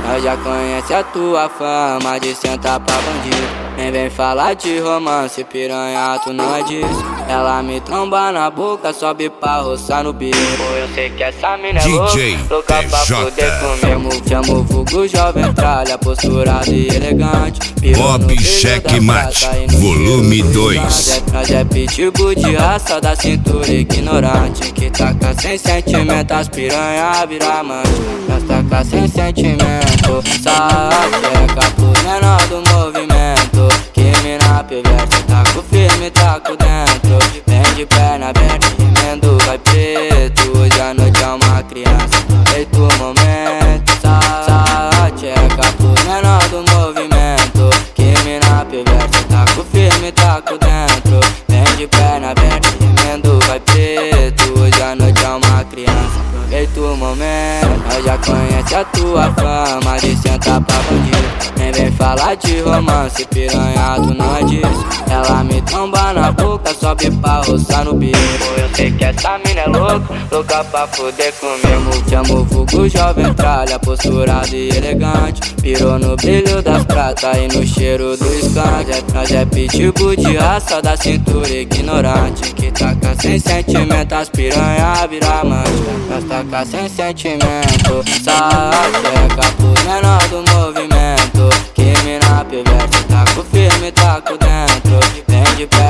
Nós já conhece a tua fama de sentar pra bandido. Nem vem falar de romance, piranha, tu não é disso. Ela me tromba na boca, sobe pra roçar no bico. Eu sei que essa mina é louca pra poder comer. Chama o vulgo jovem tralha, posturado e elegante. Bob Checkmate, volume 2. Nós é pitbull de raça da cintura ignorante, que taca sem sentimento, as piranha vira amante. Nós taca sem sentimento, sapeca pro menor do movimento. Que mina perversa, taco firme, taco dentro. Vem de perna aberta, remendo vai preto. Hoje a noite é uma criança, aproveita o momento. Sapeca pro menor do movimento. Que mina perversa, taco firme, taco dentro. Vem de perna aberta, remendo vai preto. Hoje a noite é uma criança, aproveita o momento. Nós já conhece a tua fama de sentar pra bandido. Nem vem falar de romance, piranha, tu não é disso. Ela me tromba na boca, sobe pra roçar no bico. Eu sei que essa mina é louca pra poder comer. Chama o vulgo jovem tralha, posturado e elegante. Pirou no brilho das pratas e no cheiro do skunk. Nós é pitbull de raça da cintura ignorante, que taca sem sentimento, as piranha vira amante. Nós taca sem sentimento, sapeca pro menor do movimento. Que mina perversa, taco firme, taco dentro. Vem de pé